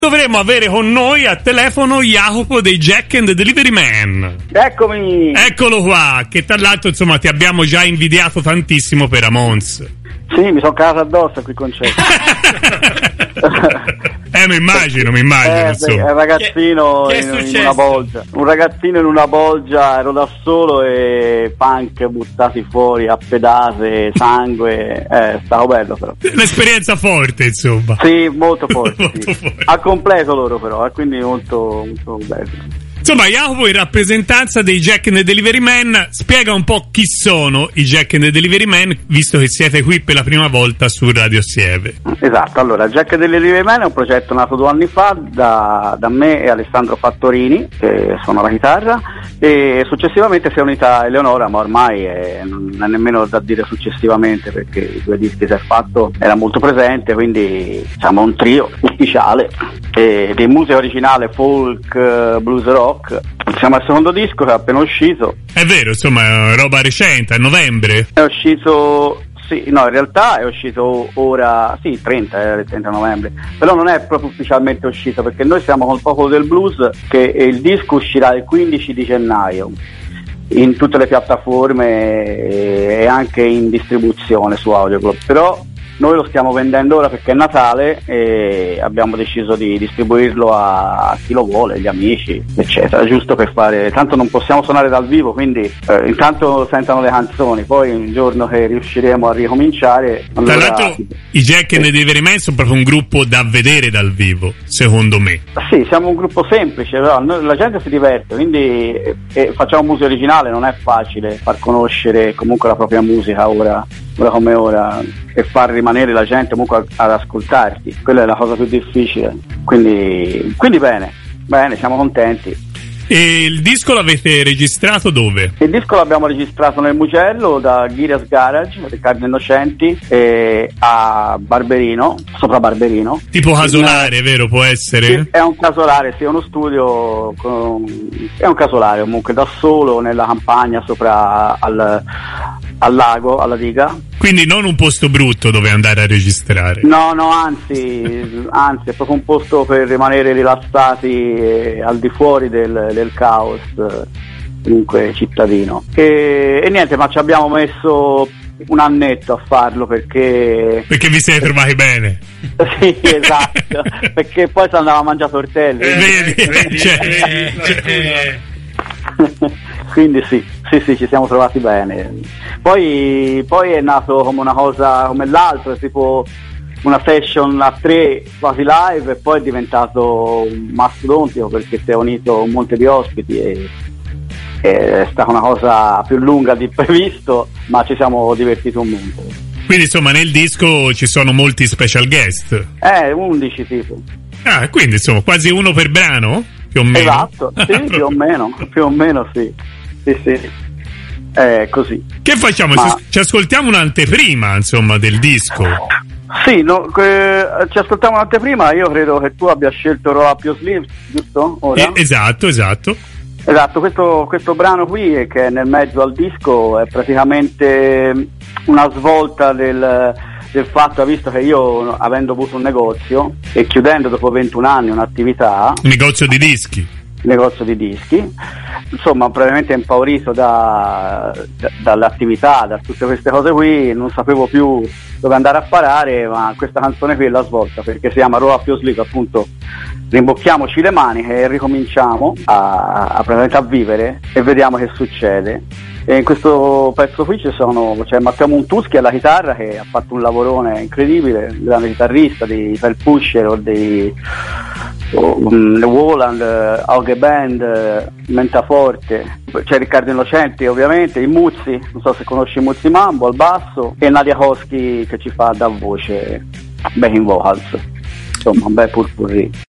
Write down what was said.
Dovremmo avere con noi a telefono Jacopo dei Jack and the Delivery Man. Eccomi! Eccolo qua, che tra l'altro insomma ti abbiamo già invidiato tantissimo per Amons. Sì, mi sono cagato addosso qui con concetto. Mi immagino insomma. Un ragazzino in una bolgia. Un ragazzino in una bolgia, ero da solo e punk buttati fuori a pedate, sangue. Stavo bello però. L'esperienza forte, insomma. Sì, molto forte. Molto sì. forte. Ha completo loro però, quindi molto, molto bello. Insomma, Jacopo, in rappresentanza dei Jack and the Delivery Man, spiega un po' chi sono i Jack and the Delivery Man, visto che siete qui per la prima volta su Radio Sieve. Esatto, allora Jack and the Delivery Man è un progetto nato 2 anni fa da me e Alessandro Fattorini, che suona la chitarra, e successivamente si è unita Eleonora, ma ormai non è nemmeno da dire successivamente, perché i 2 dischi si è fatto, era molto presente, quindi siamo un trio ufficiale di musica originale, folk, blues rock. Siamo al secondo disco che è appena uscito. È vero, insomma, è roba recente, a novembre. È uscito, sì, no, in realtà è uscito ora, sì, il 30 novembre, però non è proprio ufficialmente uscito, perché noi siamo col Popolo del Blues, che il disco uscirà il 15 di gennaio in tutte le piattaforme e anche in distribuzione su Audioclub, però noi lo stiamo vendendo ora perché è Natale e abbiamo deciso di distribuirlo a chi lo vuole, gli amici, eccetera, giusto per fare, tanto non possiamo suonare dal vivo, quindi intanto sentano le canzoni, poi un giorno che riusciremo a ricominciare. Allora... Tra l'altro i Jack and the Delivery Man sono proprio un gruppo da vedere dal vivo, secondo me. Sì, siamo un gruppo semplice, però la gente si diverte, quindi facciamo musica originale, non è facile far conoscere comunque la propria musica ora come ora e far rimanere la gente comunque ad ascoltarti, quella è la cosa più difficile, quindi bene, siamo contenti. E il disco l'avete registrato dove? Il disco l'abbiamo registrato nel Mugello da Ghirias Garage, Riccardo Innocenti, a Barberino, sopra Barberino. Tipo casolare, vero? Può essere? Sì, è un casolare, sì, è uno studio, è un casolare comunque da solo nella campagna sopra al lago, alla diga. Quindi non un posto brutto dove andare a registrare. No, anzi è proprio un posto per rimanere rilassati al di fuori del caos comunque cittadino. E niente, ma ci abbiamo messo un annetto a farlo perché vi siete trovati bene. Sì, esatto, perché poi si andava a mangiare tortelli. Quindi sì, ci siamo trovati bene. Poi è nato come una cosa come l'altra, tipo una session a 3 quasi live, e poi è diventato un mastodontico perché si è unito un monte di ospiti e è stata una cosa più lunga di previsto, ma ci siamo divertiti un monte. Quindi insomma nel disco ci sono molti special guest. 11 tipo. Quindi insomma quasi uno per brano? Più o meno. Esatto, sì, più o meno sì. Sì. Così. Che facciamo? Ci ascoltiamo un'anteprima, insomma, del disco. Sì, ci ascoltiamo un'anteprima. Io credo che tu abbia scelto Roll Up Your Sleeves, giusto? Ora? Esatto. Questo brano qui, che è nel mezzo al disco, è praticamente una svolta del fatto, visto che io, avendo avuto un negozio e chiudendo dopo 21 anni un'attività, negozio di dischi, insomma, probabilmente impaurito dall'attività, da tutte queste cose qui, non sapevo più dove andare a parare, ma questa canzone qui è la svolta, perché si chiama Roll Up Your Sleeve, appunto, rimbocchiamoci le maniche e ricominciamo a vivere e vediamo che succede. E in questo pezzo qui c'è Matteo Montuschi alla chitarra, che ha fatto un lavorone incredibile, un grande chitarrista di Fel Pusher o dei Woland, Auge Band, Mentaforte. C'è Riccardo Innocenti ovviamente, i Muzzi, non so se conosci Muzzi Mambo al basso, e Nadia Koski che ci fa da voce backing vocals, insomma un bel purpurri.